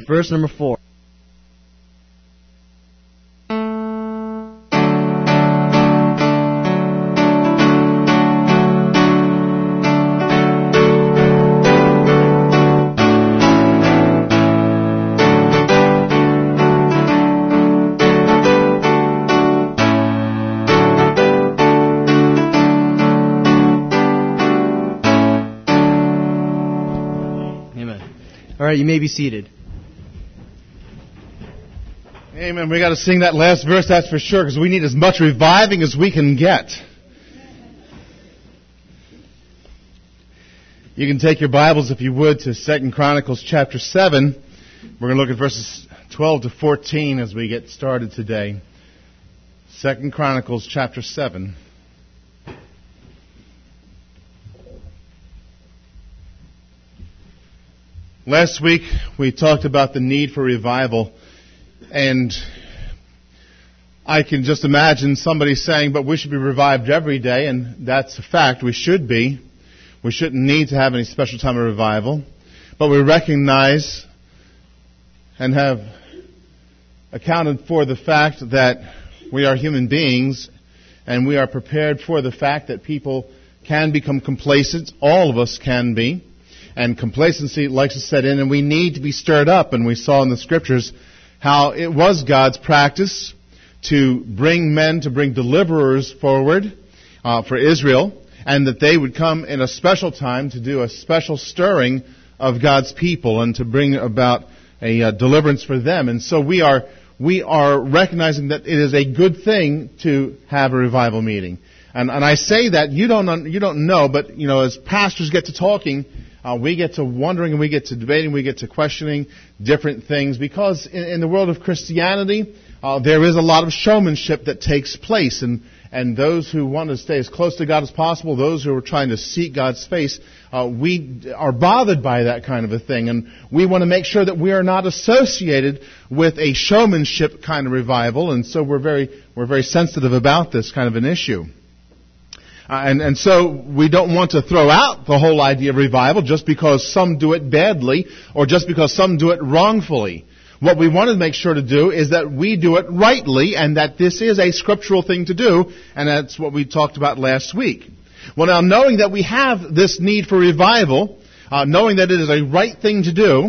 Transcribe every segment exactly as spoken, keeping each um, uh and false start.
verse number four. All right, you may be seated. Amen. We got to sing that last verse, that's for sure, because we need as much reviving as we can get. You can take your Bibles, if you would, to Second Chronicles chapter seven. We're going to look at verses twelve to fourteen as we get started today. Second Chronicles chapter seven. Last week, we talked about the need for revival, and I can just imagine somebody saying, but we should be revived every day, and that's a fact. We should be. We shouldn't need to have any special time of revival, but we recognize and have accounted for the fact that we are human beings, and we are prepared for the fact that people can become complacent. All of us can be. And complacency likes to set in, and we need to be stirred up. And we saw in the Scriptures how it was God's practice to bring men, to bring deliverers forward uh, for Israel, and that they would come in a special time to do a special stirring of God's people and to bring about a uh, deliverance for them. And so we are we are recognizing that it is a good thing to have a revival meeting. And, and I say that you don't you don't know, but you know, as pastors get to talking, Uh, we get to wondering and we get to debating, we get to questioning different things because in, in the world of Christianity, uh, there is a lot of showmanship that takes place. And, and those who want to stay as close to God as possible, those who are trying to seek God's face, uh, we are bothered by that kind of a thing. And we want to make sure that we are not associated with a showmanship kind of revival. And so we're very, we're very sensitive about this kind of an issue. Uh, and, and so we don't want to throw out the whole idea of revival just because some do it badly or just because some do it wrongfully. What we want to make sure to do is that we do it rightly and that this is a scriptural thing to do, and that's what we talked about last week. Well, now, knowing that we have this need for revival, uh, knowing that it is a right thing to do,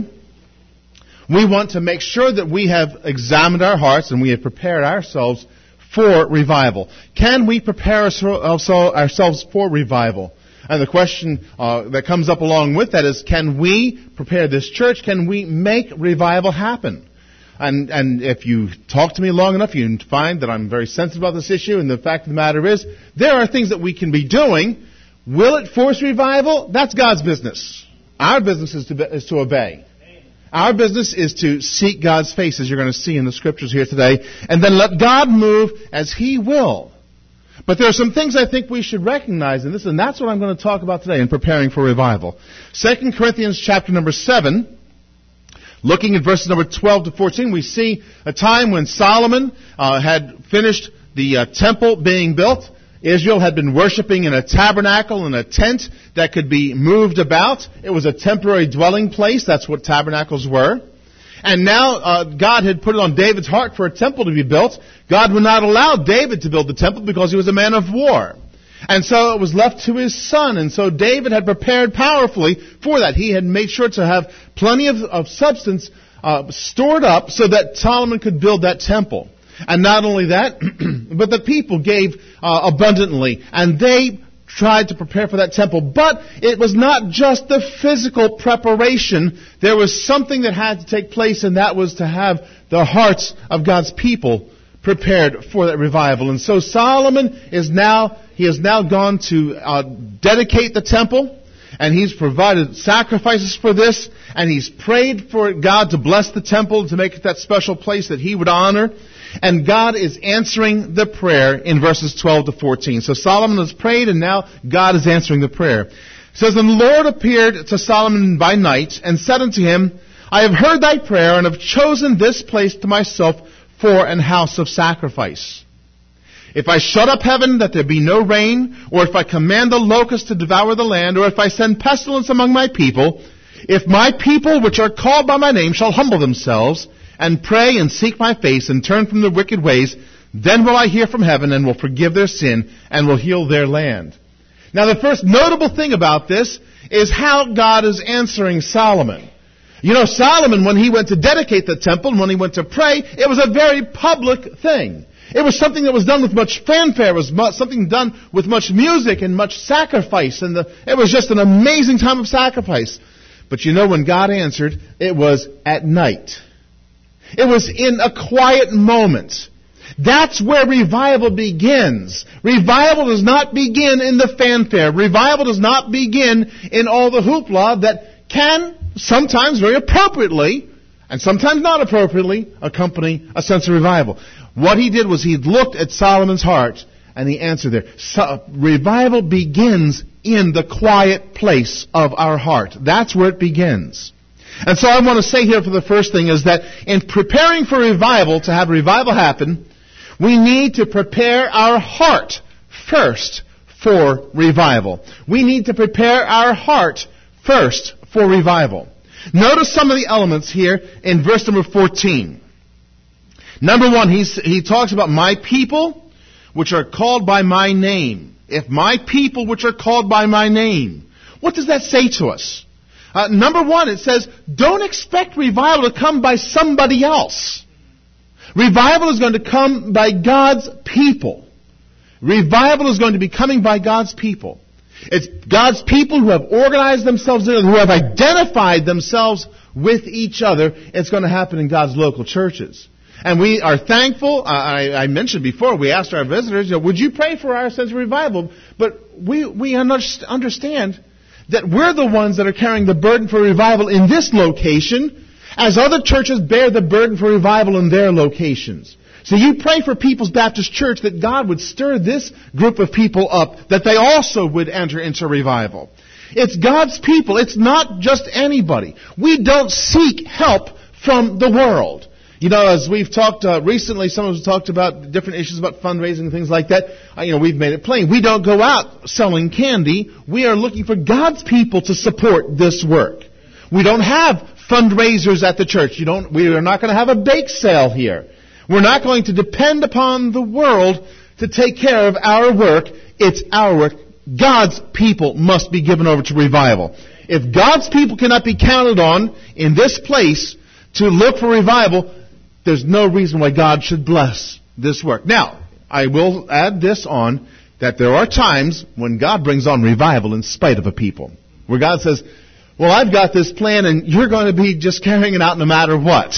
we want to make sure that we have examined our hearts and we have prepared ourselves for revival. Can we prepare ourselves for revival? And the question uh, that comes up along with that is, can we prepare this church? Can we make revival happen? And, and if you talk to me long enough, you find that I'm very sensitive about this issue. And the fact of the matter is, there are things that we can be doing. Will it force revival? That's God's business. Our business is to, is to obey. Our business is to seek God's face, as you're going to see in the Scriptures here today, and then let God move as He will. But there are some things I think we should recognize in this, and that's what I'm going to talk about today in preparing for revival. Second Corinthians chapter number seven, looking at verses number twelve to fourteen, we see a time when Solomon uh, had finished the uh, temple being built. Israel had been worshiping in a tabernacle, in a tent that could be moved about. It was a temporary dwelling place. That's what tabernacles were. And now uh, God had put it on David's heart for a temple to be built. God would not allow David to build the temple because he was a man of war. And so it was left to his son. And so David had prepared powerfully for that. He had made sure to have plenty of, of substance uh, stored up so that Solomon could build that temple. And not only that, but the people gave uh, abundantly, and they tried to prepare for that temple. But it was not just the physical preparation. There was something that had to take place, and that was to have the hearts of God's people prepared for that revival. And so Solomon is now, he has now gone to uh, dedicate the temple, and he's provided sacrifices for this, and he's prayed for God to bless the temple, to make it that special place that he would honor. And God is answering the prayer in verses twelve to fourteen. So Solomon has prayed, and now God is answering the prayer. It says, "And the Lord appeared to Solomon by night, and said unto him, I have heard thy prayer, and have chosen this place to myself for an house of sacrifice. If I shut up heaven that there be no rain, or if I command the locust to devour the land, or if I send pestilence among my people, If my people, which are called by my name, shall humble themselves and pray and seek my face and turn from their wicked ways, then will I hear from heaven and will forgive their sin and will heal their land. Now, the first notable thing about this is how God is answering Solomon. You know, Solomon, when he went to dedicate the temple and when he went to pray, it was a very public thing. It was something that was done with much fanfare. It was much, something done with much music and much sacrifice. And the, it was just an amazing time of sacrifice. But you know, when God answered, it was at night. It was in a quiet moment. That's where revival begins. Revival does not begin in the fanfare. Revival does not begin in all the hoopla that can sometimes very appropriately, and sometimes not appropriately, accompany a sense of revival. What he did was he looked at Solomon's heart and he answered there. So, revival begins in the quiet place of our heart. That's where it begins. And so I want to say here for the first thing is that in preparing for revival, to have revival happen, we need to prepare our heart first for revival. We need to prepare our heart first for revival. Notice some of the elements here in verse number fourteen. Number one, he's, he talks about my people, which are called by my name. If my people, which are called by my name. What does that say to us? Uh, number one, it says, don't expect revival to come by somebody else. Revival is going to come by God's people. Revival is going to be coming by God's people. It's God's people who have organized themselves, who have identified themselves with each other. It's going to happen in God's local churches. And we are thankful. I, I mentioned before, we asked our visitors, you know, would you pray for our sense of revival? But we, we understand that we're the ones that are carrying the burden for revival in this location, as other churches bear the burden for revival in their locations. So you pray for People's Baptist Church that God would stir this group of people up, that they also would enter into revival. It's God's people. It's not just anybody. We don't seek help from the world. You know, as we've talked uh, recently, some of us talked about different issues about fundraising and things like that. Uh, you know, we've made it plain. We don't go out selling candy. We are looking for God's people to support this work. We don't have fundraisers at the church. You don't. We are not going to have a bake sale here. We're not going to depend upon the world to take care of our work. It's our work. God's people must be given over to revival. If God's people cannot be counted on in this place to look for revival, there's no reason why God should bless this work. Now, I will add this on, that there are times when God brings on revival in spite of a people. Where God says, well, I've got this plan and you're going to be just carrying it out no matter what.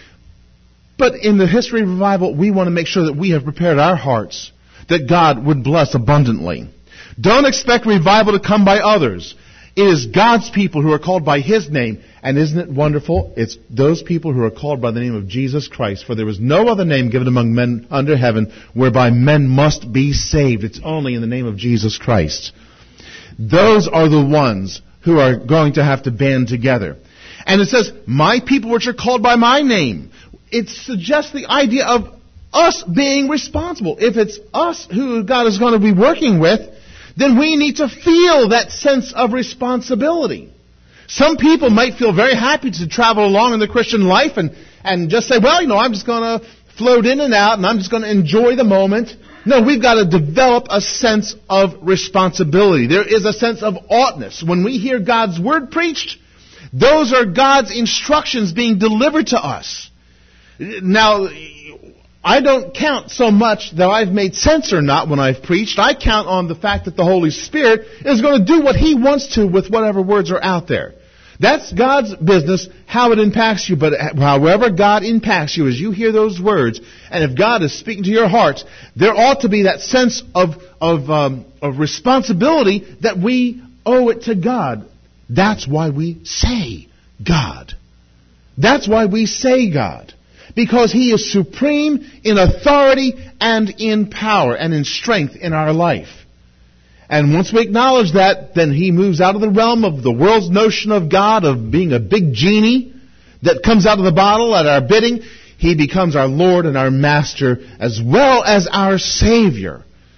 But in the history of revival, we want to make sure that we have prepared our hearts that God would bless abundantly. Don't expect revival to come by others. It is God's people who are called by His name. And isn't it wonderful? It's those people who are called by the name of Jesus Christ. For there is no other name given among men under heaven whereby men must be saved. It's only in the name of Jesus Christ. Those are the ones who are going to have to band together. And it says, my people which are called by my name. It suggests the idea of us being responsible. If it's us who God is going to be working with, then we need to feel that sense of responsibility. Some people might feel very happy to travel along in the Christian life and, and just say, well, you know, I'm just going to float in and out and I'm just going to enjoy the moment. No, we've got to develop a sense of responsibility. There is a sense of oughtness. When we hear God's word preached, those are God's instructions being delivered to us. Now, I don't count so much that I've made sense or not when I've preached. I count on the fact that the Holy Spirit is going to do what He wants to with whatever words are out there. That's God's business, how it impacts you. But however God impacts you as you hear those words, and if God is speaking to your hearts, there ought to be that sense of, of, um, of responsibility that we owe it to God. That's why we say God. That's why we say God. Because He is supreme in authority and in power and in strength in our life. And once we acknowledge that, then He moves out of the realm of the world's notion of God, of being a big genie that comes out of the bottle at our bidding. He becomes our Lord and our Master as well as our Savior.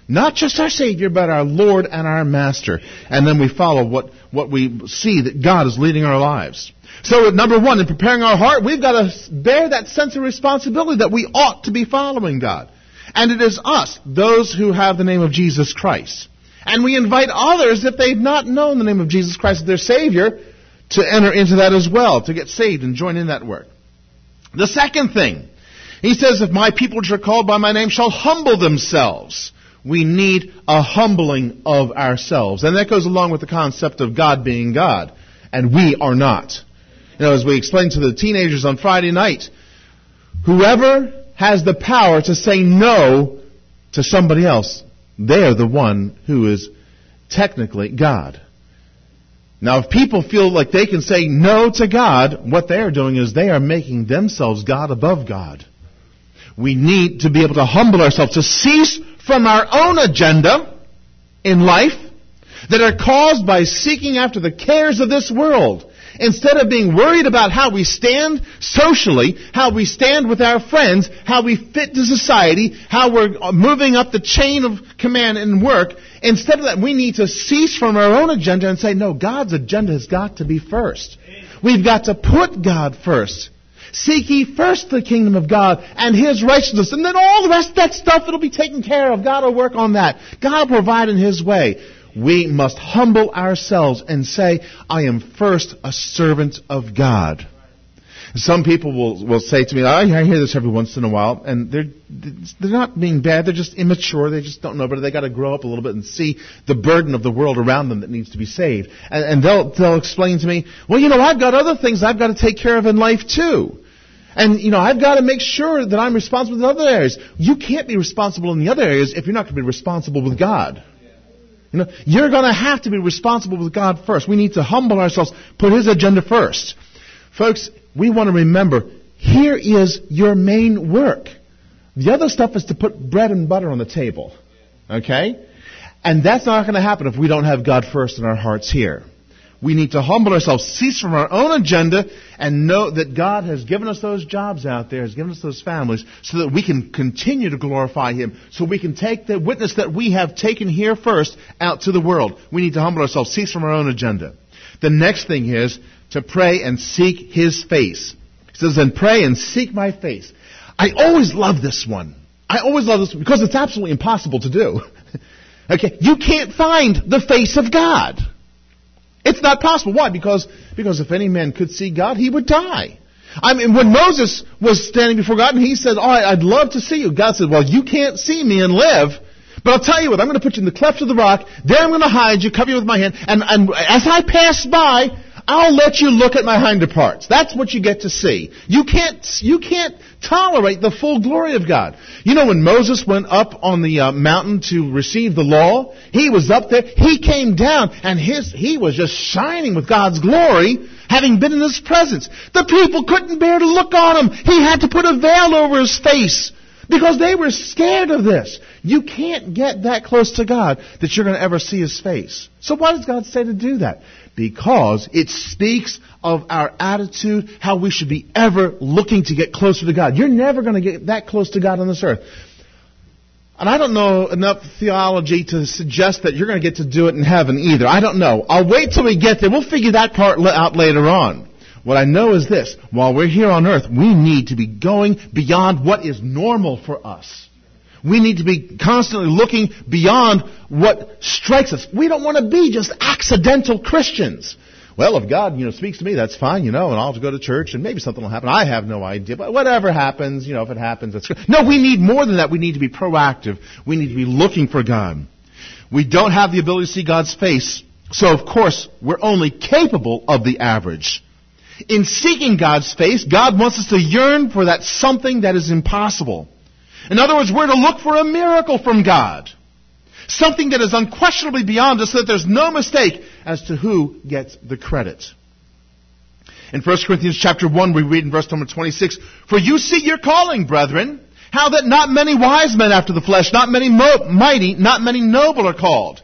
Not just our Savior, but our Lord and our Master. And then we follow what, what we see that God is leading our lives. So number one, in preparing our heart, we've got to bear that sense of responsibility that we ought to be following God. And it is us, those who have the name of Jesus Christ. And we invite others, if they've not known the name of Jesus Christ as their Savior, to enter into that as well, to get saved and join in that work. The second thing, he says, if my people which are called by my name shall humble themselves. We need a humbling of ourselves. And that goes along with the concept of God being God. And we are not. You know, as we explained to the teenagers on Friday night, whoever has the power to say no to somebody else, they're the one who is technically God. Now, if people feel like they can say no to God, what they are doing is they are making themselves God above God. We need to be able to humble ourselves, to cease from our own agenda in life that are caused by seeking after the cares of this world. Instead of being worried about how we stand socially, how we stand with our friends, how we fit to society, how we're moving up the chain of command and work, instead of that, we need to cease from our own agenda and say, no, God's agenda has got to be first. We've got to put God first. Seek ye first the kingdom of God and His righteousness, and then all the rest of that stuff, it'll be taken care of. God will work on that. God will provide in His way. We must humble ourselves and say, I am first a servant of God. Some people will, will say to me, I hear this every once in a while, and they're, they're not being bad, they're just immature, they just don't know, but they've got to grow up a little bit and see the burden of the world around them that needs to be saved. And, and they'll, they'll explain to me, well, you know, I've got other things I've got to take care of in life too. And, you know, I've got to make sure that I'm responsible in other areas. You can't be responsible in the other areas if you're not going to be responsible with God. You know, you're going to have to be responsible with God first. We need to humble ourselves, put His agenda first. Folks, we want to remember, here is your main work. The other stuff is to put bread and butter on the table. Okay? And that's not going to happen if we don't have God first in our hearts here. We need to humble ourselves, cease from our own agenda, and know that God has given us those jobs out there, has given us those families, so that we can continue to glorify Him, so we can take the witness that we have taken here first out to the world. We need to humble ourselves, cease from our own agenda. The next thing is to pray and seek His face. He says, then pray and seek my face. I always love this one. I always love this one because it's absolutely impossible to do. Okay, you can't find the face of God. It's not possible. Why? Because, because if any man could see God, he would die. I mean, when Moses was standing before God and he said, oh, I'd love to see you. God said, well, you can't see me and live. But I'll tell you what, I'm going to put you in the cleft of the rock. There I'm going to hide you, cover you with my hand. And, and as I pass by, I'll let you look at my hinder parts. That's what you get to see. You can't, you can't tolerate the full glory of God. You know, when Moses went up on the uh, mountain to receive the law, he was up there, he came down, and his, he was just shining with God's glory, having been in His presence. The people couldn't bear to look on Him. He had to put a veil over His face because they were scared of this. You can't get that close to God that you're going to ever see His face. So why does God say to do that? Because it speaks of our attitude, how we should be ever looking to get closer to God. You're never going to get that close to God on this earth. And I don't know enough theology to suggest that you're going to get to do it in heaven either. I don't know. I'll wait till we get there. We'll figure that part out later on. What I know is this. While we're here on earth, we need to be going beyond what is normal for us. We need to be constantly looking beyond what strikes us. We don't want to be just accidental Christians. Well, if God, you know, speaks to me, that's fine, you know, and I'll have to go to church and maybe something will happen. I have no idea. But whatever happens, you know, if it happens, that's good. No, we need more than that. We need to be proactive. We need to be looking for God. We don't have the ability to see God's face. So, of course, we're only capable of the average. In seeking God's face, God wants us to yearn for that something that is impossible. In other words, we're to look for a miracle from God. Something that is unquestionably beyond us so that there's no mistake as to who gets the credit. In First Corinthians chapter one, we read in verse number twenty-six, for you see your calling, brethren, how that not many wise men after the flesh, not many mo- mighty, not many noble are called.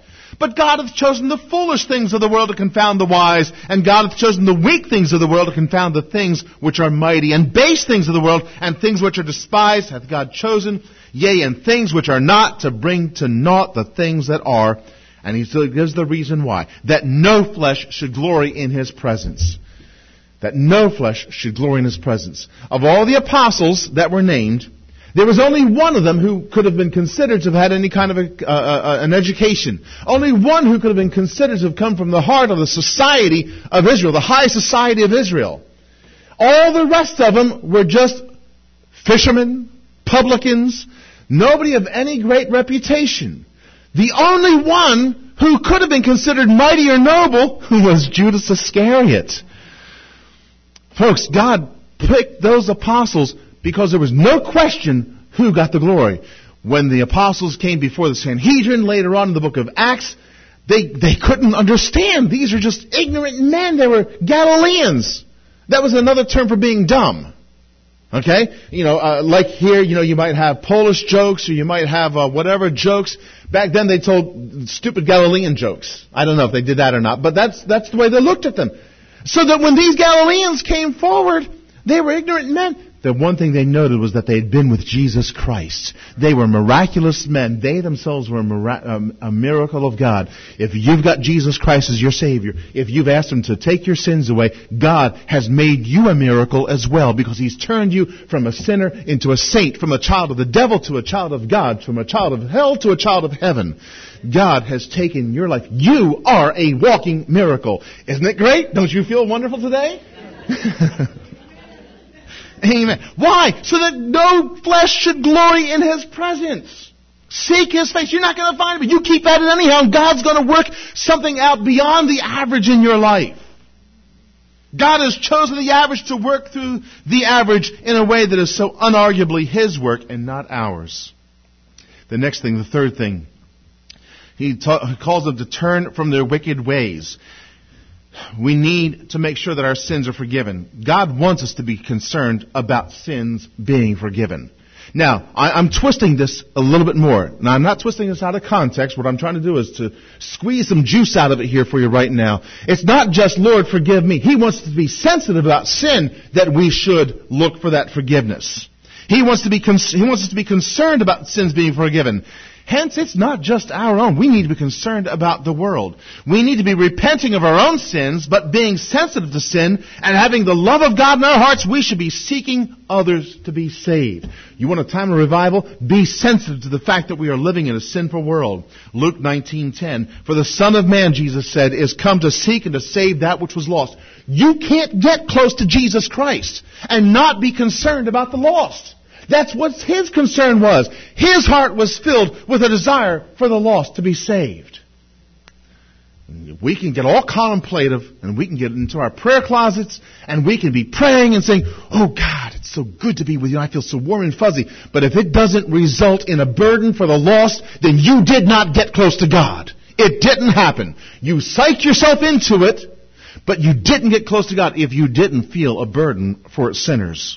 But God hath chosen the foolish things of the world to confound the wise, and God hath chosen the weak things of the world to confound the things which are mighty, and base things of the world, and things which are despised hath God chosen, yea, and things which are not, to bring to naught the things that are. And he gives the reason why. That no flesh should glory in his presence. That no flesh should glory in his presence. Of all the apostles that were named, there was only one of them who could have been considered to have had any kind of a, uh, uh, an education. Only one who could have been considered to have come from the heart of the society of Israel, the high society of Israel. All the rest of them were just fishermen, publicans, nobody of any great reputation. The only one who could have been considered mighty or noble was Judas Iscariot. Folks, God picked those apostles because there was no question who got the glory. When the apostles came before the Sanhedrin later on in the book of Acts, they, they couldn't understand. These are just ignorant men. They were Galileans. That was another term for being dumb. Okay? You know, uh, like here, you know, you might have Polish jokes or you might have uh, whatever jokes. Back then they told stupid Galilean jokes. I don't know if they did that or not, but that's that's the way they looked at them. So that when these Galileans came forward, they were ignorant men. The one thing they noted was that they had been with Jesus Christ. They were miraculous men. They themselves were a, mira- um, a miracle of God. If you've got Jesus Christ as your Savior, if you've asked Him to take your sins away, God has made you a miracle as well, because He's turned you from a sinner into a saint, from a child of the devil to a child of God, from a child of hell to a child of heaven. God has taken your life. You are a walking miracle. Isn't it great? Don't you feel wonderful today? Amen. Why? So that no flesh should glory in His presence. Seek His face. You're not going to find Him. You keep at it anyhow, and God's going to work something out beyond the average in your life. God has chosen the average to work through the average in a way that is so unarguably His work and not ours. The next thing, the third thing, He ta- calls them to turn from their wicked ways. We need to make sure that our sins are forgiven. God wants us to be concerned about sins being forgiven. Now, I, I'm twisting this a little bit more. Now, I'm not twisting this out of context. What I'm trying to do is to squeeze some juice out of it here for you right now. It's not just, Lord, forgive me. He wants us to be sensitive about sin, that we should look for that forgiveness. He wants to be con- He wants us to be concerned about sins being forgiven. Hence, it's not just our own. We need to be concerned about the world. We need to be repenting of our own sins, but being sensitive to sin and having the love of God in our hearts, we should be seeking others to be saved. You want a time of revival? Be sensitive to the fact that we are living in a sinful world. Luke nineteen ten, for the Son of Man, Jesus said, is come to seek and to save that which was lost. You can't get close to Jesus Christ and not be concerned about the lost. That's what His concern was. His heart was filled with a desire for the lost to be saved. We can get all contemplative, and we can get into our prayer closets, and we can be praying and saying, oh God, it's so good to be with you. I feel so warm and fuzzy. But if it doesn't result in a burden for the lost, then you did not get close to God. It didn't happen. You psyched yourself into it, but you didn't get close to God if you didn't feel a burden for sinners.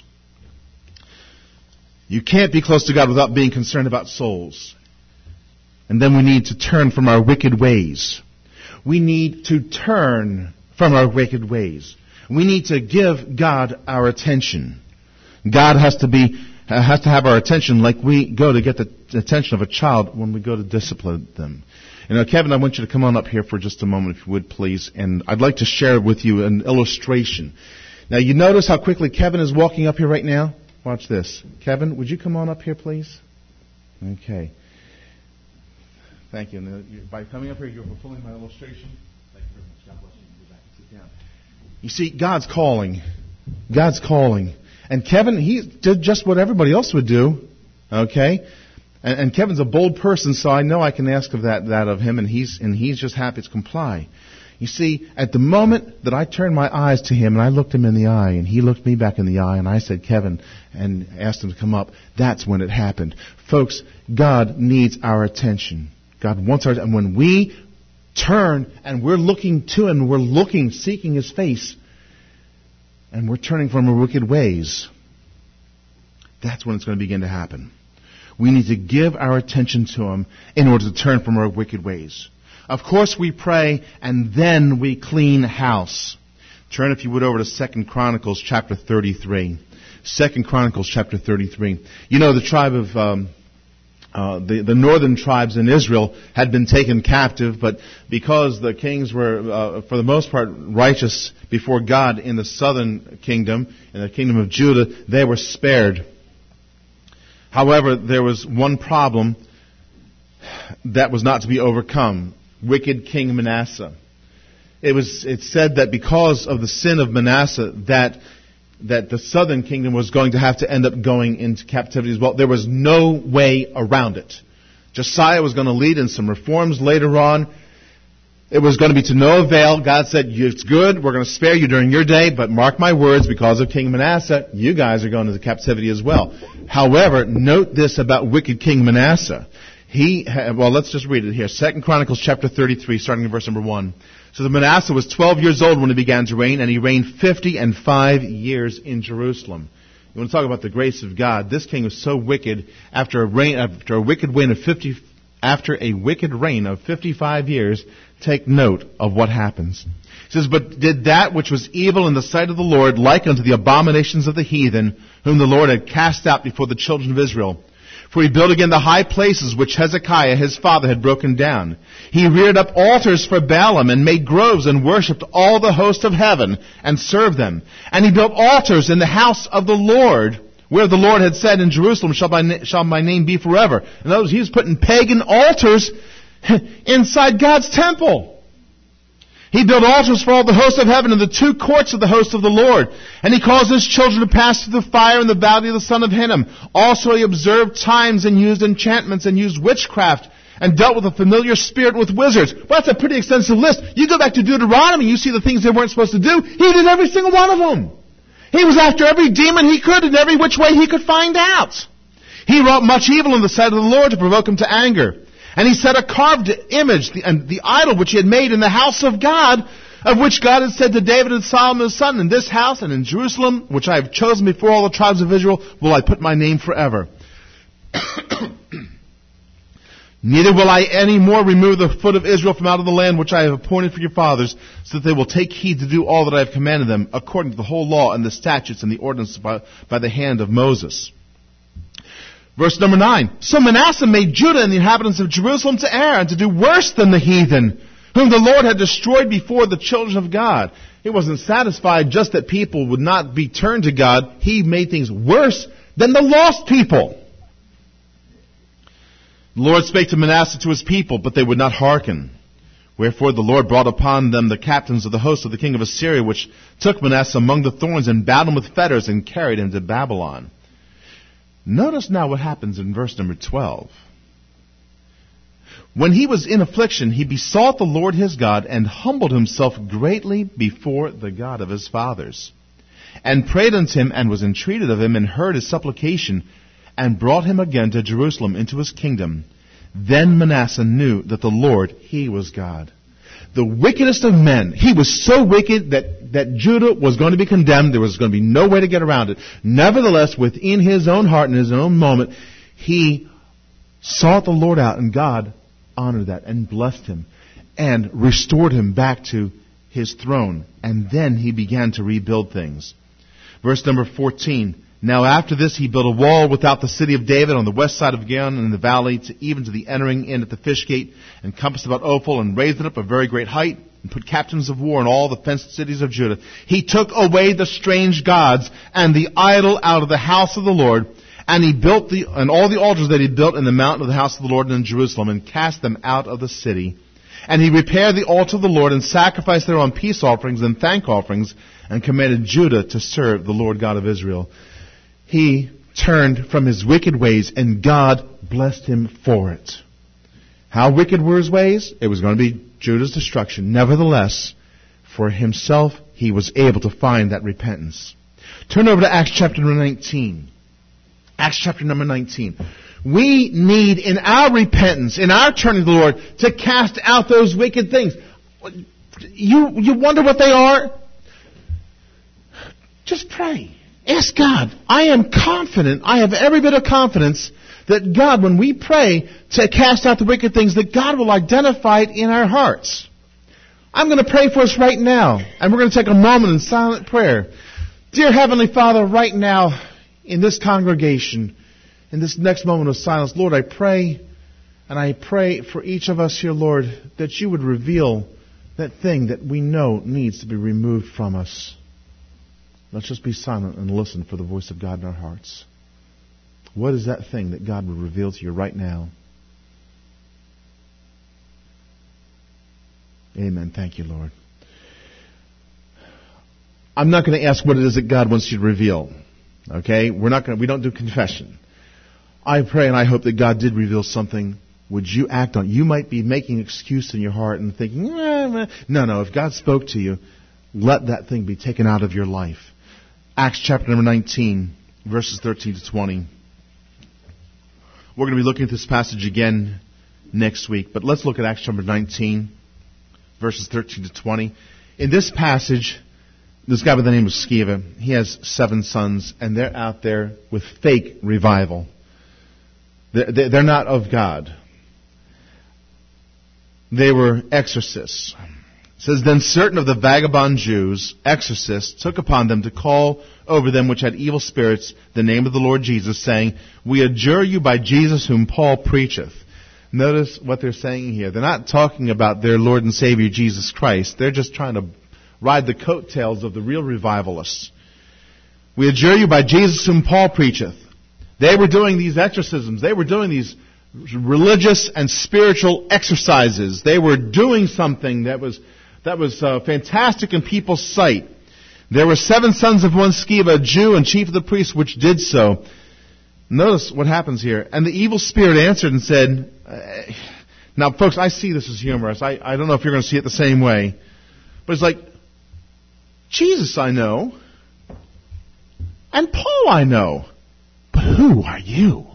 You can't be close to God without being concerned about souls. And then we need to turn from our wicked ways. We need to turn from our wicked ways. We need to give God our attention. God has to be, uh, has to have our attention like we go to get the attention of a child when we go to discipline them. And now, Kevin, I want you to come on up here for just a moment, if you would, please. And I'd like to share with you an illustration. Now, you notice how quickly Kevin is walking up here right now? Watch this. Kevin, would you come on up here, please? Okay. Thank you. And by coming up here, you're fulfilling my illustration. Thank you very much. God bless you. Go back and sit down. You see, God's calling. God's calling. And Kevin, he did just what everybody else would do. Okay? And, and Kevin's a bold person, so I know I can ask of that, that of him, and he's and he's just happy to comply. You see, at the moment that I turned my eyes to him and I looked him in the eye and he looked me back in the eye and I said, Kevin, and asked him to come up, that's when it happened. Folks, God needs our attention. God wants our attention. And when we turn and we're looking to Him, we're looking, seeking His face, and we're turning from our wicked ways, that's when it's going to begin to happen. We need to give our attention to Him in order to turn from our wicked ways. Of course we pray, and then we clean house. Turn, if you would, over to Second Chronicles chapter thirty-three. Second Chronicles chapter thirty-three. You know, the tribe of... Um, Uh, the, the northern tribes in Israel had been taken captive, but because the kings were, uh, for the most part, righteous before God in the southern kingdom, in the kingdom of Judah, they were spared. However, there was one problem that was not to be overcome: wicked King Manasseh. It was, it said that because of the sin of Manasseh, that that the southern kingdom was going to have to end up going into captivity as well. There was no way around it. Josiah was going to lead in some reforms later on. It was going to be to no avail. God said, it's good, we're going to spare you during your day, but mark my words, because of King Manasseh, you guys are going into captivity as well. However, note this about wicked King Manasseh. He, well, let's just read it here. Second Chronicles chapter thirty-three, starting in verse number one. So the Manasseh was twelve years old when he began to reign, and he reigned fifty and five years in Jerusalem. You want to talk about the grace of God? This king was so wicked. After a reign, after a wicked reign of fifty, after a wicked reign of fifty-five years, take note of what happens. He says, "But did that which was evil in the sight of the Lord, like unto the abominations of the heathen, whom the Lord had cast out before the children of Israel. For he built again the high places which Hezekiah his father had broken down. He reared up altars for Baalim, and made groves, and worshipped all the host of heaven, and served them. And he built altars in the house of the Lord, where the Lord had said, in Jerusalem shall my, na- shall my name be forever." In other words, he was putting pagan altars inside God's temple. He built altars for all the host of heaven in the two courts of the host of the Lord. And he caused his children to pass through the fire in the valley of the son of Hinnom. Also he observed times, and used enchantments, and used witchcraft, and dealt with a familiar spirit, with wizards. Well, that's a pretty extensive list. You go back to Deuteronomy, you see the things they weren't supposed to do. He did every single one of them. He was after every demon he could in every which way he could find out. He wrought much evil in the sight of the Lord to provoke him to anger. And he set a carved image, the, and the idol which he had made in the house of God, of which God had said to David and Solomon his son, "In this house and in Jerusalem, which I have chosen before all the tribes of Israel, will I put my name forever. Neither will I any more remove the foot of Israel from out of the land which I have appointed for your fathers, so that they will take heed to do all that I have commanded them, according to the whole law and the statutes and the ordinances by, by the hand of Moses." Verse number nine. "So Manasseh made Judah and the inhabitants of Jerusalem to err, and to do worse than the heathen, whom the Lord had destroyed before the children of God." He wasn't satisfied just that people would not be turned to God. He made things worse than the lost people. "The Lord spake to Manasseh to his people, but they would not hearken. Wherefore the Lord brought upon them the captains of the host of the king of Assyria, which took Manasseh among the thorns, and bound him with fetters, and carried him to Babylon." Notice now what happens in verse number twelve. "When he was in affliction, he besought the Lord his God, and humbled himself greatly before the God of his fathers, and prayed unto him, and was entreated of him, and heard his supplication, and brought him again to Jerusalem into his kingdom. Then Manasseh knew that the Lord, he was God." The wickedest of men. He was so wicked that, that Judah was going to be condemned. There was going to be no way to get around it. Nevertheless, within his own heart and his own moment, he sought the Lord out, and God honored that and blessed him and restored him back to his throne. And then he began to rebuild things. Verse number fourteen. "Now after this he built a wall without the city of David on the west side of Gihon in the valley, to even to the entering in at the fish gate, and compassed about Ophel, and raised it up a very great height, and put captains of war in all the fenced cities of Judah. He took away the strange gods and the idol out of the house of the Lord, and he built the and all the altars that he built in the mountain of the house of the Lord and in Jerusalem, and cast them out of the city. And he repaired the altar of the Lord, and sacrificed thereon peace offerings and thank offerings, and commanded Judah to serve the Lord God of Israel." He turned from his wicked ways, and God blessed him for it. How wicked were his ways? It was going to be Judah's destruction. Nevertheless, for himself, he was able to find that repentance. Turn over to Acts chapter number nineteen. Acts chapter number nineteen. We need, in our repentance, in our turning to the Lord, to cast out those wicked things. You, you wonder what they are? Just pray. Ask God. I am confident, I have every bit of confidence That God, when we pray to cast out the wicked things, that God will identify it in our hearts. I'm going to pray for us right now, and we're going to take a moment in silent prayer. Dear Heavenly Father, right now, in this congregation, in this next moment of silence, Lord, I pray, and I pray for each of us here, Lord, that you would reveal that thing that we know needs to be removed from us. Let's just be silent and listen for the voice of God in our hearts. What is that thing that God would reveal to you right now? Amen. Thank you, Lord. I'm not going to ask what it is that God wants you to reveal. Okay? We're not going to, we don't do confession. I pray and I hope that God did reveal something. Would you act on it? You might be making excuse in your heart and thinking, eh, no, no. If God spoke to you, let that thing be taken out of your life. Acts chapter number nineteen, verses thirteen to twenty. We're going to be looking at this passage again next week, but let's look at Acts chapter nineteen, verses thirteen to twenty. In this passage, this guy by the name of Sceva, he has seven sons, and they're out there with fake revival. They're, they're not of God. They were exorcists. It says, then certain of the vagabond Jews, exorcists, took upon them to call over them which had evil spirits the name of the Lord Jesus, saying, we adjure you by Jesus whom Paul preacheth. Notice what they're saying here. They're not talking about their Lord and Savior Jesus Christ. They're just trying to ride the coattails of the real revivalists. We adjure you by Jesus whom Paul preacheth. They were doing these exorcisms. They were doing these religious and spiritual exercises. They were doing something that was that was uh, fantastic in people's sight. There were seven sons of one Sceva, a Jew and chief of the priests, which did so. Notice what happens here. And the evil spirit answered and said, uh, now folks, I see this as humorous. I, I don't know if you're going to see it the same way. But it's like, Jesus I know, and Paul I know, but who are you?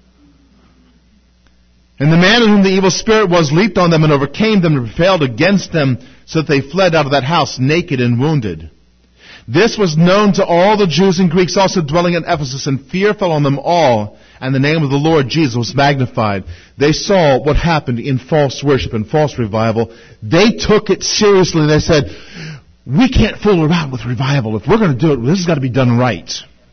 And the man in whom the evil spirit was leaped on them and overcame them and prevailed against them, so that they fled out of that house naked and wounded. This was known to all the Jews and Greeks also dwelling in Ephesus, and fear fell on them all, and the name of the Lord Jesus was magnified. They saw what happened in false worship and false revival. They took it seriously. They said, we can't fool around with revival. If we're going to do it, this has got to be done right.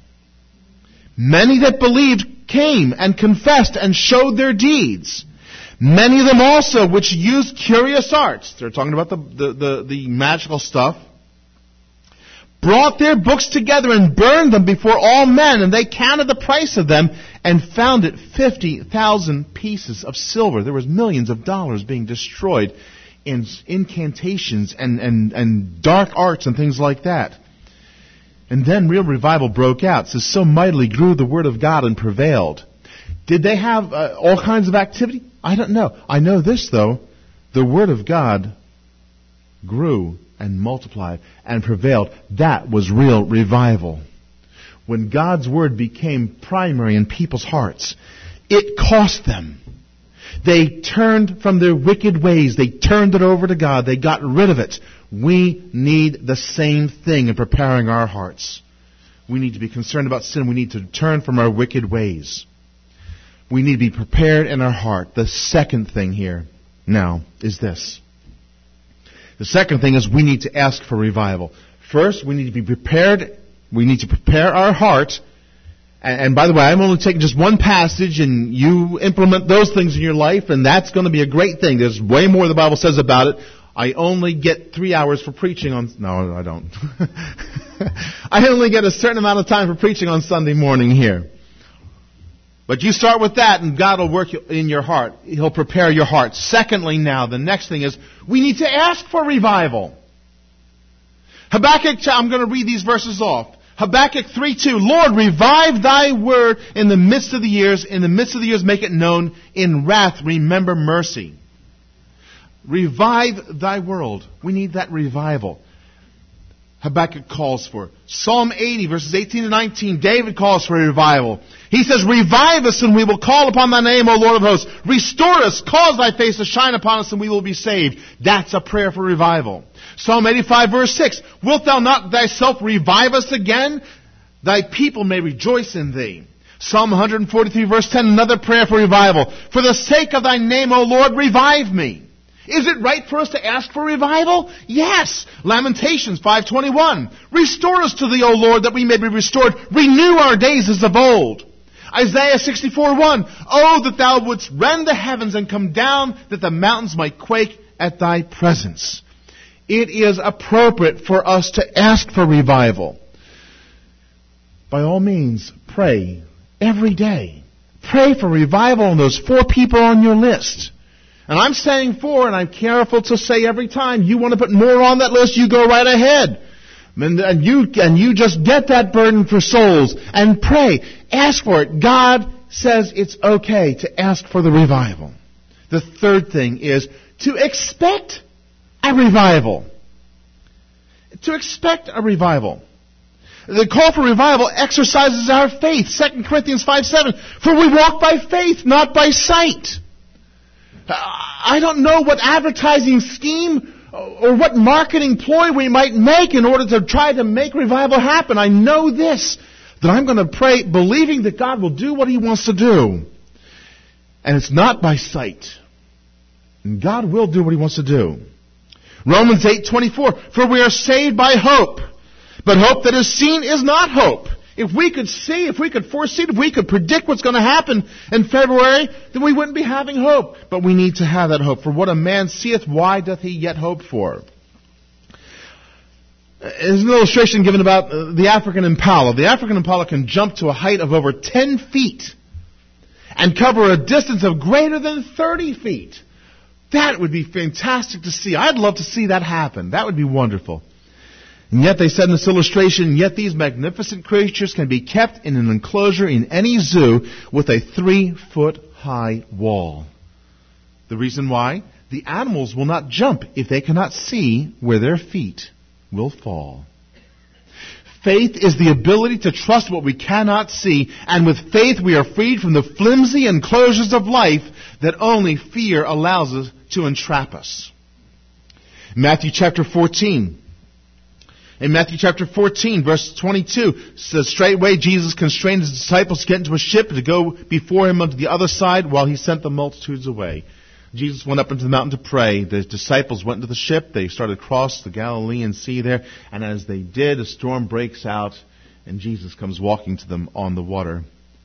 Many that believed came and confessed and showed their deeds. Many of them also which used curious arts, they're talking about the, the, the, the magical stuff, brought their books together and burned them before all men, and they counted the price of them and found it fifty thousand pieces of silver. There was millions of dollars being destroyed in incantations and, and, and dark arts and things like that. And then real revival broke out. It says, so mightily grew the word of God and prevailed. Did they have uh, all kinds of activity? I don't know. I know this, though. The word of God grew and multiplied and prevailed. That was real revival. When God's word became primary in people's hearts, it cost them. They turned from their wicked ways. They turned it over to God. They got rid of it. We need the same thing in preparing our hearts. We need to be concerned about sin. We need to turn from our wicked ways. We need to be prepared in our heart. The second thing here now is this. The second thing is we need to ask for revival. First, we need to be prepared. We need to prepare our heart. And, and by the way, I'm only taking just one passage, and you implement those things in your life, and that's going to be a great thing. There's way more the Bible says about it. I only get three hours for preaching on... No, I don't. I only get a certain amount of time for preaching on Sunday morning here. But you start with that, and God will work in your heart. He'll prepare your heart. Secondly now, the next thing is we need to ask for revival. Habakkuk, I'm going to read these verses off. Habakkuk three two, Lord, revive thy word in the midst of the years. In the midst of the years, make it known. In wrath, remember mercy. Revive thy world. We need that revival. Habakkuk calls for. Psalm eighty, verses eighteen to nineteen, David calls for a revival. He says, revive us and we will call upon thy name, O Lord of hosts. Restore us, cause thy face to shine upon us and we will be saved. That's a prayer for revival. Psalm eighty-five, verse six, wilt thou not thyself revive us again? Thy people may rejoice in thee. Psalm one forty-three verse ten, another prayer for revival. For the sake of thy name, O Lord, revive me. Is it right for us to ask for revival? Yes. Lamentations five twenty-one. Restore us to thee, O Lord, that we may be restored. Renew our days as of old. Isaiah sixty-four one. Oh, that thou wouldst rend the heavens and come down, that the mountains might quake at thy presence. It is appropriate for us to ask for revival. By all means, pray every day. Pray for revival on those four people on your list. And I'm saying four, and I'm careful to say every time, you want to put more on that list, you go right ahead. And, and, you, and you just get that burden for souls and pray. Ask for it. God says it's okay to ask for the revival. The third thing is to expect a revival. To expect a revival. The call for revival exercises our faith. Second Corinthians five seven. For we walk by faith, not by sight. I don't know what advertising scheme or what marketing ploy we might make in order to try to make revival happen. I know this, that I'm going to pray believing that God will do what He wants to do. And it's not by sight. And God will do what He wants to do. Romans eight twenty-four. For we are saved by hope. But hope that is seen is not hope. If we could see, if we could foresee, if we could predict what's going to happen in February, then we wouldn't be having hope. But we need to have that hope. For what a man seeth, why doth he yet hope for? There's an illustration given about the African impala. The African impala can jump to a height of over ten feet and cover a distance of greater than thirty feet. That would be fantastic to see. I'd love to see that happen. That would be wonderful. And yet they said in this illustration, yet these magnificent creatures can be kept in an enclosure in any zoo with a three-foot-high wall. The reason why? The animals will not jump if they cannot see where their feet will fall. Faith is the ability to trust what we cannot see, and with faith we are freed from the flimsy enclosures of life that only fear allows us to entrap us. Matthew chapter fourteen. In Matthew chapter fourteen, verse twenty-two, says, straightway Jesus constrained his disciples to get into a ship to go before him unto the other side while he sent the multitudes away. Jesus went up into the mountain to pray. The disciples went into the ship. They started across the Galilean Sea there. And as they did, a storm breaks out, and Jesus comes walking to them on the water.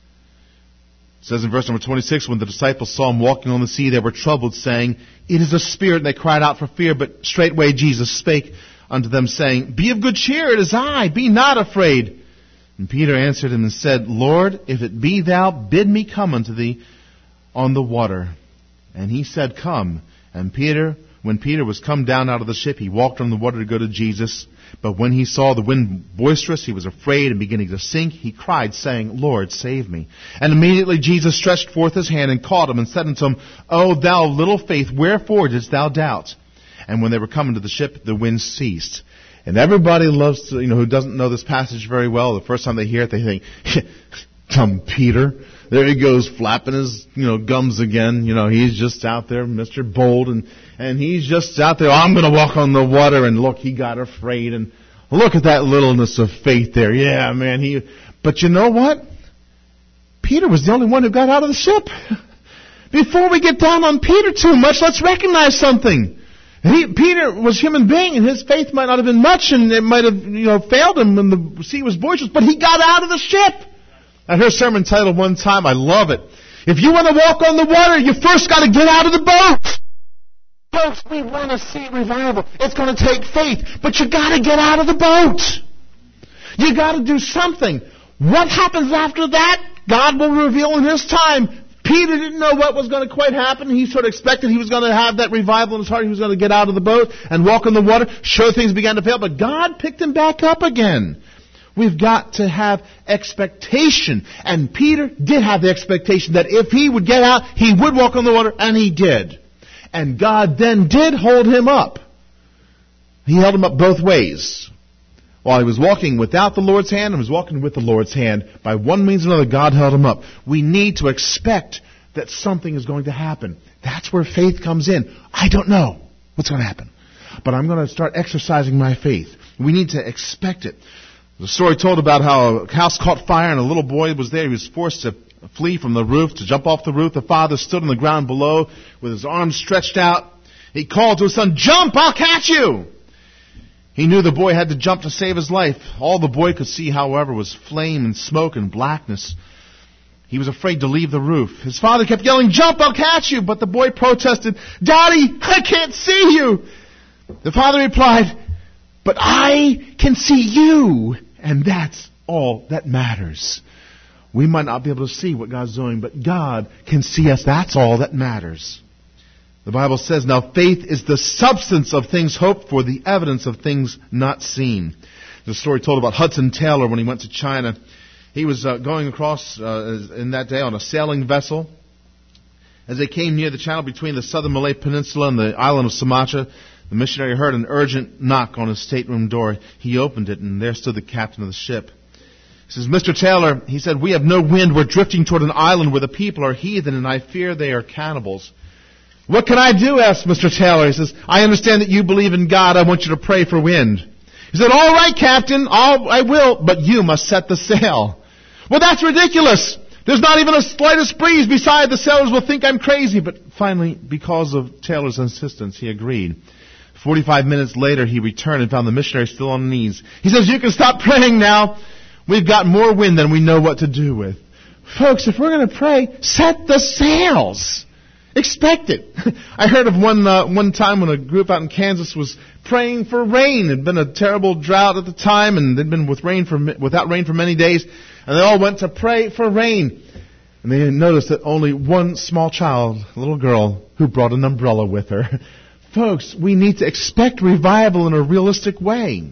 It says in verse number twenty-six, when the disciples saw him walking on the sea, they were troubled, saying, it is a spirit, and they cried out for fear. But straightway Jesus spake unto them, saying, be of good cheer, it is I, be not afraid. And Peter answered him and said, Lord, if it be thou, bid me come unto thee on the water. And he said, come. And Peter, when Peter was come down out of the ship, he walked on the water to go to Jesus. But when he saw the wind boisterous, he was afraid, and beginning to sink, he cried, saying, Lord, save me. And immediately Jesus stretched forth his hand and caught him, and said unto him, O thou little faith, wherefore didst thou doubt? And when they were coming to the ship, the wind ceased. And everybody loves to, you know, who doesn't know this passage very well, the first time they hear it, they think, dumb Peter. There he goes, flapping his, you know, gums again. You know, he's just out there, Mister Bold, and, and he's just out there, oh, I'm going to walk on the water, and look, he got afraid, and look at that littleness of faith there. Yeah, man, he, but you know what? Peter was the only one who got out of the ship. Before we get down on Peter too much, let's recognize something. He, Peter was a human being, and his faith might not have been much, and it might have, you know, failed him when the sea was boisterous, but he got out of the ship. I heard a sermon titled one time, I love it. If you want to walk on the water, you first got to get out of the boat. Folks, we want to see revival. It's going to take faith, but you got to get out of the boat. You got to do something. What happens after that? God will reveal in His time. Peter didn't know what was going to quite happen. He sort of expected he was going to have that revival in his heart. He was going to get out of the boat and walk on the water. Sure, things began to fail, but God picked him back up again. We've got to have expectation. And Peter did have the expectation that if he would get out, he would walk on the water, and he did. And God then did hold him up. He held him up both ways. While he was walking without the Lord's hand, and was walking with the Lord's hand, by one means or another, God held him up. We need to expect that something is going to happen. That's where faith comes in. I don't know what's going to happen, but I'm going to start exercising my faith. We need to expect it. The story told about how a house caught fire and a little boy was there. He was forced to flee from the roof, to jump off the roof. The father stood on the ground below with his arms stretched out. He called to his son, "Jump, I'll catch you!" He knew the boy had to jump to save his life. All the boy could see, however, was flame and smoke and blackness. He was afraid to leave the roof. His father kept yelling, "Jump, I'll catch you!" But the boy protested, "Daddy, I can't see you!" The father replied, "But I can see you, and that's all that matters." We might not be able to see what God's doing, but God can see us. That's all that matters. The Bible says, now faith is the substance of things hoped for, the evidence of things not seen. There's a story told about Hudson Taylor when he went to China. He was uh, going across uh, in that day on a sailing vessel. As they came near the channel between the southern Malay Peninsula and the island of Sumatra, the missionary heard an urgent knock on his stateroom door. He opened it, and there stood the captain of the ship. He says, "Mister Taylor," he said, "we have no wind. We're drifting toward an island where the people are heathen, and I fear they are cannibals." "What can I do?" asked Mister Taylor. He says, "I understand that you believe in God. I want you to pray for wind." He said, "All right, Captain, I'll, I will, but you must set the sail." "Well, that's ridiculous. There's not even a slightest breeze. Besides, the sailors will think I'm crazy." But finally, because of Taylor's insistence, he agreed. Forty-five minutes later, he returned and found the missionary still on his knees. He says, "You can stop praying now. We've got more wind than we know what to do with." Folks, if we're going to pray, set the sails. Expect it. I heard of one uh, one time when a group out in Kansas was praying for rain. It had been a terrible drought at the time, and they'd been with rain for, without rain for many days. And they all went to pray for rain. And they noticed that only one small child, a little girl, who brought an umbrella with her. Folks, we need to expect revival in a realistic way.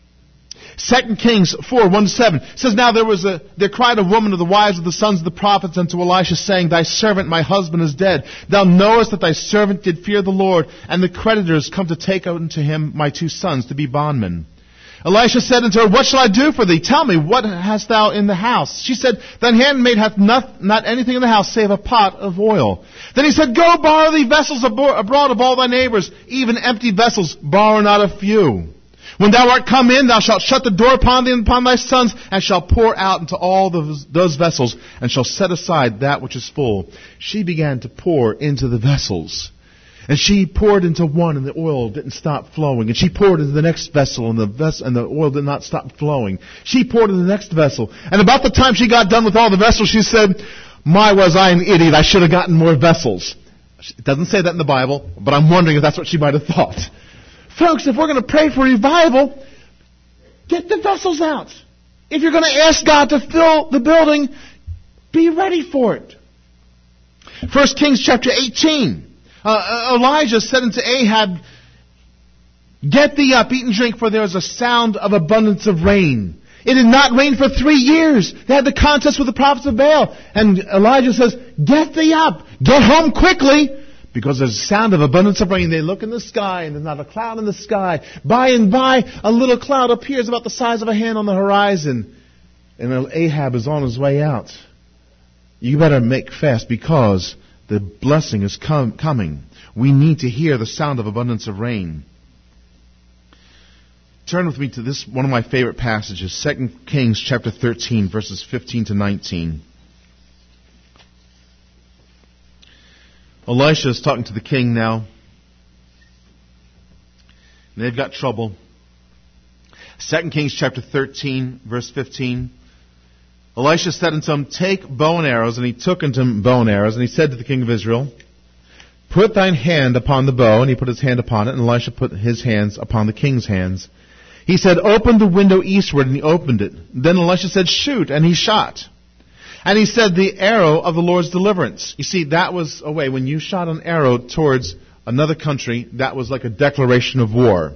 Second Kings four, one to seven says, "Now there was a, there cried a woman of the wives of the sons of the prophets unto Elisha, saying, Thy servant, my husband, is dead. Thou knowest that thy servant did fear the Lord, and the creditors come to take unto him my two sons to be bondmen. Elisha said unto her, What shall I do for thee? Tell me, what hast thou in the house? She said, Thine handmaid hath not, not anything in the house, save a pot of oil. Then he said, Go borrow thee vessels abroad of all thy neighbors, even empty vessels, borrow not a few. When thou art come in, thou shalt shut the door upon thee and upon thy sons, and shalt pour out into all those, those vessels, and shalt set aside that which is full. She began to pour into the vessels. And she poured into one, and the oil didn't stop flowing. And she poured into the next vessel, and the ves- and the oil did not stop flowing. She poured into the next vessel. And about the time she got done with all the vessels, she said, My, was I an idiot. I should have gotten more vessels. It doesn't say that in the Bible, but I'm wondering if that's what she might have thought. Folks, if we're going to pray for revival, get the vessels out. If you're going to ask God to fill the building, be ready for it. First Kings chapter eighteen. Uh, Elijah said unto Ahab, Get thee up, eat and drink, for there is a sound of abundance of rain. It had not rained for three years. They had the contest with the prophets of Baal. And Elijah says, Get thee up, get home quickly, because there's a sound of abundance of rain. They look in the sky, and there's not a cloud in the sky. By and by, a little cloud appears about the size of a hand on the horizon. And Ahab is on his way out. You better make fast, because the blessing is com- coming. We need to hear the sound of abundance of rain. Turn with me to this, one of my favorite passages, Second Kings chapter thirteen, verses fifteen to nineteen. Elisha is talking to the king now. And they've got trouble. Second Kings chapter thirteen, verse fifteen. Elisha said unto him, Take bow and arrows. And he took unto him bow and arrows. And he said to the king of Israel, Put thine hand upon the bow. And he put his hand upon it. And Elisha put his hands upon the king's hands. He said, Open the window eastward. And he opened it. Then Elisha said, Shoot. And he shot. And he said, The arrow of the Lord's deliverance. You see, that was a way. When you shot an arrow towards another country, that was like a declaration of war.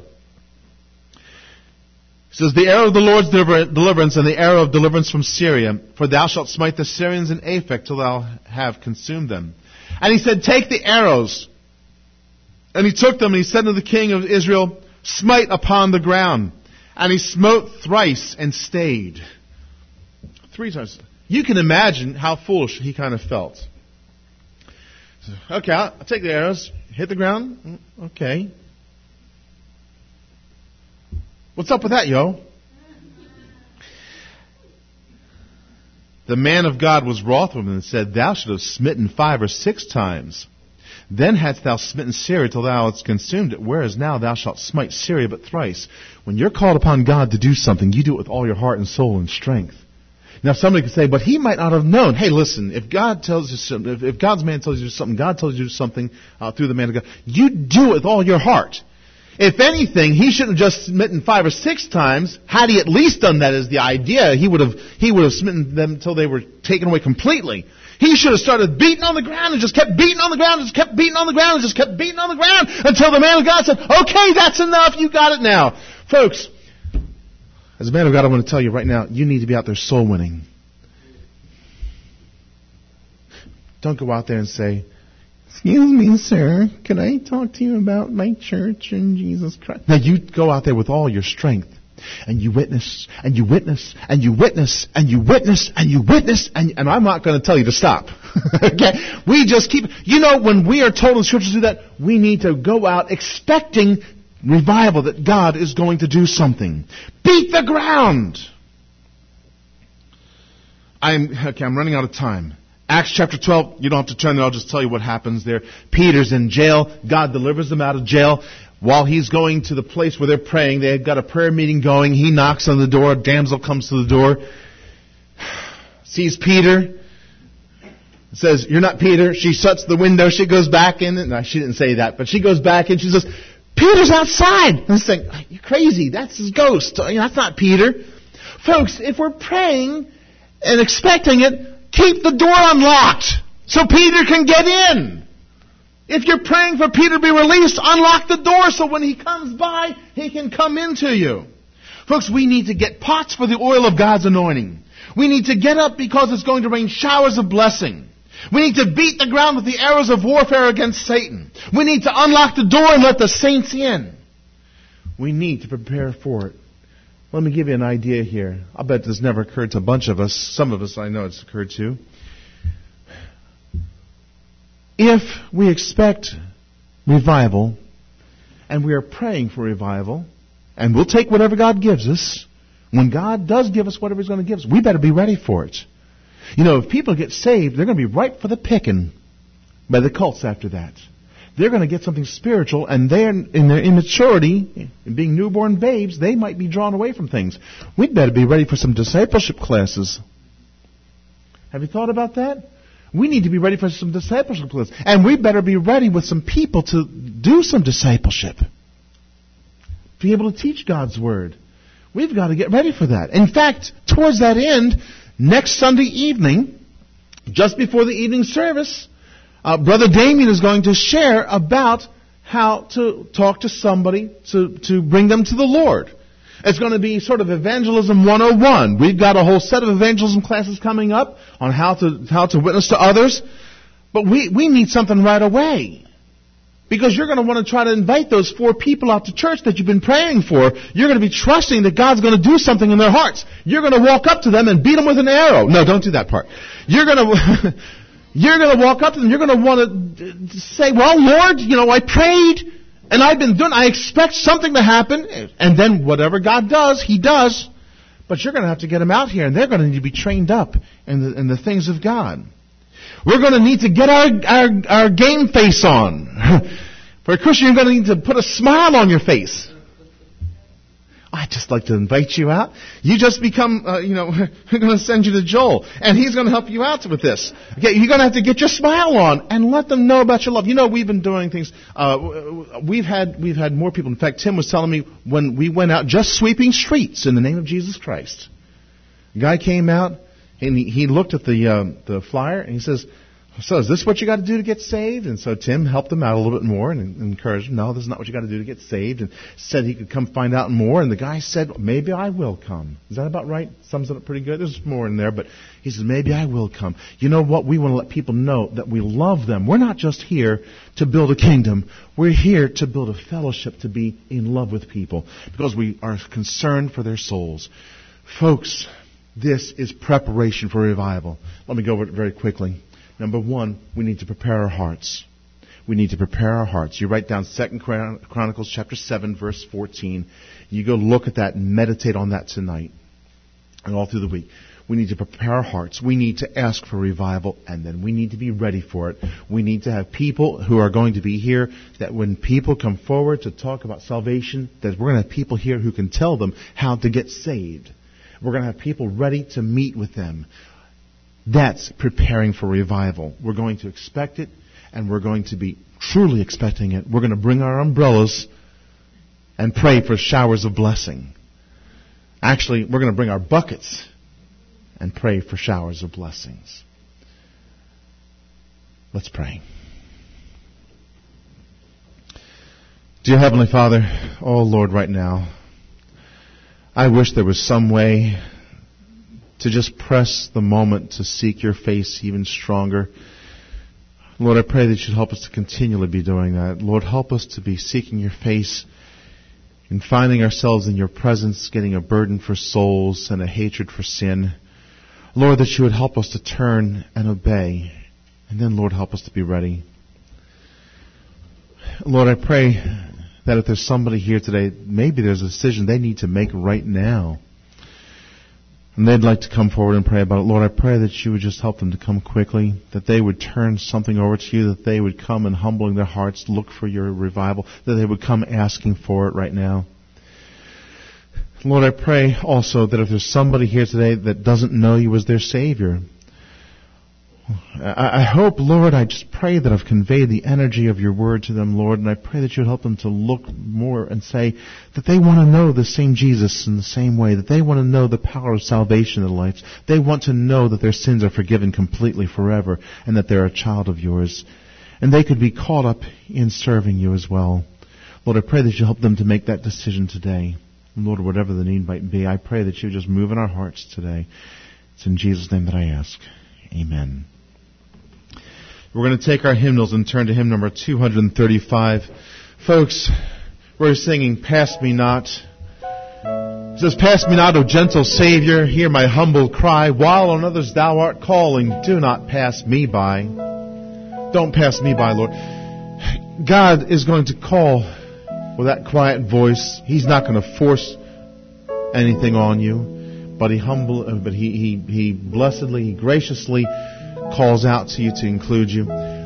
It says, The arrow of the Lord's deliverance, and the arrow of deliverance from Syria. For thou shalt smite the Syrians in Aphek till thou have consumed them. And he said, Take the arrows. And he took them, and he said to the king of Israel, Smite upon the ground. And he smote thrice and stayed. Three times. You can imagine how foolish he kind of felt. Okay, I'll take the arrows. Hit the ground. Okay. What's up with that, yo? The man of God was wroth with him and said, Thou should have smitten five or six times. Then hadst thou smitten Syria till thou hadst consumed it, whereas now thou shalt smite Syria but thrice. When you're called upon God to do something, you do it with all your heart and soul and strength. Now somebody could say, but he might not have known. Hey, listen, if God tells you something, if, if God's man tells you something, God tells you something uh, through the man of God, you do it with all your heart. If anything, he shouldn't have just smitten five or six times. Had he at least done that as the idea, he would have he would have smitten them until they were taken away completely. He should have started beating on the ground and just kept beating on the ground and just kept beating on the ground and just kept beating on the ground until the man of God said, okay, that's enough, you got it now. Folks, as a man of God, I want to tell you right now, you need to be out there soul winning. Don't go out there and say, excuse me, sir, can I talk to you about my church and Jesus Christ? Now, you go out there with all your strength, and you witness, and you witness, and you witness, and you witness, and you witness, and, and I'm not going to tell you to stop. Okay? We just keep, you know, when we are told in Scripture to do that, we need to go out expecting revival, that God is going to do something. Beat the ground! I'm, okay, I'm running out of time. Acts chapter twelve, you don't have to turn there, I'll just tell you what happens there. Peter's in jail. God delivers him out of jail. While he's going to the place where they're praying, they've got a prayer meeting going. He knocks on the door. A damsel comes to the door. Sees Peter. Says, you're not Peter. She shuts the window. She goes back in. No, she didn't say that, but she goes back in. She says, Peter's outside. And it's like, you're crazy. That's his ghost. That's not Peter. Folks, if we're praying and expecting it, keep the door unlocked so Peter can get in. If you're praying for Peter to be released, unlock the door so when he comes by, he can come into you. Folks, we need to get pots for the oil of God's anointing. We need to get up because it's going to rain showers of blessing. We need to beat the ground with the arrows of warfare against Satan. We need to unlock the door and let the saints in. We need to prepare for it. Let me give you an idea here. I'll bet this never occurred to a bunch of us. Some of us I know it's occurred to. If we expect revival, and we are praying for revival, and we'll take whatever God gives us, when God does give us whatever He's going to give us, we better be ready for it. You know, if people get saved, they're going to be ripe for the picking by the cults after that. They're going to get something spiritual, and they're in their immaturity, in being newborn babes, they might be drawn away from things. We'd better be ready for some discipleship classes. Have you thought about that? We need to be ready for some discipleship classes. And we better be ready with some people to do some discipleship. Be able to teach God's Word. We've got to get ready for that. In fact, towards that end, next Sunday evening, just before the evening service, Uh, Brother Damien is going to share about how to talk to somebody to, to bring them to the Lord. It's going to be sort of Evangelism one oh one. We've got a whole set of evangelism classes coming up on how to how to witness to others. But we, we need something right away. Because you're going to want to try to invite those four people out to church that you've been praying for. You're going to be trusting that God's going to do something in their hearts. You're going to walk up to them and beat them with an arrow. No, don't do that part. You're going to... You're going to walk up to them. You're going to want to say, well, Lord, you know, I prayed and I've been doing, I expect something to happen. And then whatever God does, He does. But you're going to have to get them out here and they're going to need to be trained up in the, in the things of God. We're going to need to get our, our, our game face on. For a Christian, you're going to need to put a smile on your face. I'd just like to invite you out. You just become, uh, you know, we're going to send you to Joel, and he's going to help you out with this. Okay, you're going to have to get your smile on and let them know about your love. You know, we've been doing things. Uh, we've had we've had more people. In fact, Tim was telling me when we went out just sweeping streets in the name of Jesus Christ. A guy came out and he, he looked at the uh, the flyer and he says, "So is this what you got to do to get saved?" And so Tim helped him out a little bit more and encouraged him, "No, this is not what you got to do to get saved." And said he could come find out more. And the guy said, "Maybe I will come." Is that about right? Sums it up pretty good. There's more in there, but he says, "Maybe I will come." You know what? We want to let people know that we love them. We're not just here to build a kingdom. We're here to build a fellowship, to be in love with people because we are concerned for their souls. Folks, this is preparation for revival. Let me go over it very quickly. Number one, we need to prepare our hearts. We need to prepare our hearts. You write down Second Chronicles chapter seven, verse fourteen. You go look at that and meditate on that tonight and all through the week. We need to prepare our hearts. We need to ask for revival, and then we need to be ready for it. We need to have people who are going to be here, that when people come forward to talk about salvation, that we're going to have people here who can tell them how to get saved. We're going to have people ready to meet with them. That's preparing for revival. We're going to expect it, and we're going to be truly expecting it. We're going to bring our umbrellas and pray for showers of blessing. Actually, we're going to bring our buckets and pray for showers of blessings. Let's pray. Dear Heavenly Father, oh Lord, right now, I wish there was some way to just press the moment to seek your face even stronger. Lord, I pray that you'd help us to continually be doing that. Lord, help us to be seeking your face and finding ourselves in your presence, getting a burden for souls and a hatred for sin. Lord, that you would help us to turn and obey. And then, Lord, help us to be ready. Lord, I pray that if there's somebody here today, maybe there's a decision they need to make right now, and they'd like to come forward and pray about it. Lord, I pray that you would just help them to come quickly, that they would turn something over to you, that they would come and humbling their hearts, look for your revival, that they would come asking for it right now. Lord, I pray also that if there's somebody here today that doesn't know you as their Savior, I, I hope, Lord, I just pray that I've conveyed the energy of your word to them, Lord, and I pray that you would help them to look more and say that they want to know the same Jesus in the same way, that they want to know the power of salvation in their lives. They want to know that their sins are forgiven completely forever and that they're a child of yours. And they could be caught up in serving you as well. Lord, I pray that you help them to make that decision today. And Lord, whatever the need might be, I pray that you just move in our hearts today. It's in Jesus' name that I ask. Amen. We're going to take our hymnals and turn to hymn number two thirty-five. Folks, we're singing, Pass Me Not. It says, Pass me not, O gentle Savior, hear my humble cry. While on others thou art calling, do not pass me by. Don't pass me by, Lord. God is going to call with that quiet voice. He's not going to force anything on you, but he humble, but he he he blessedly, he graciously calls out to you to include you.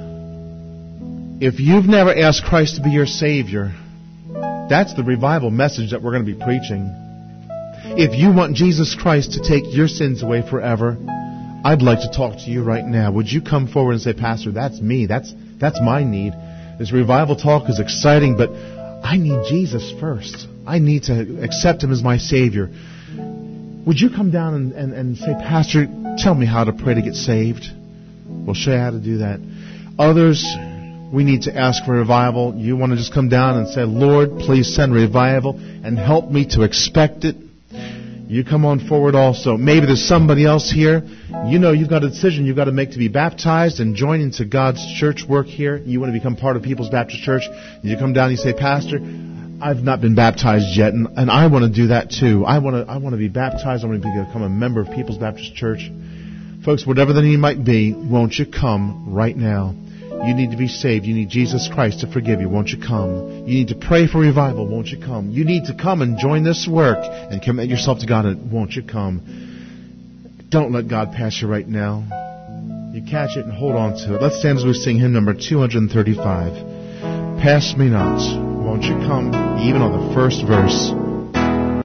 If you've never asked Christ to be your Savior, that's the revival message that we're going to be preaching. If you want Jesus Christ to take your sins away forever, I'd like to talk to you right now. Would you come forward and say, Pastor, that's me. That's that's my need. This revival talk is exciting, but I need Jesus first. I need to accept Him as my Savior. Would you come down and, and, and say, Pastor, tell me how to pray to get saved? We'll show you how to do that. Others, we need to ask for revival. You want to just come down and say, Lord, please send revival and help me to expect it. You come on forward also. Maybe there's somebody else here. You know you've got a decision you've got to make to be baptized and join into God's church work here. You want to become part of People's Baptist Church. You come down and you say, Pastor, I've not been baptized yet, and, and I want to do that too. I want to I want to be baptized. I want to become a member of People's Baptist Church. Folks, whatever the need might be, won't you come right now? You need to be saved. You need Jesus Christ to forgive you. Won't you come? You need to pray for revival. Won't you come? You need to come and join this work and commit yourself to God. And won't you come? Don't let God pass you right now. You catch it and hold on to it. Let's stand as we sing hymn number two thirty-five. Pass me not. Won't you come? Even on the first verse.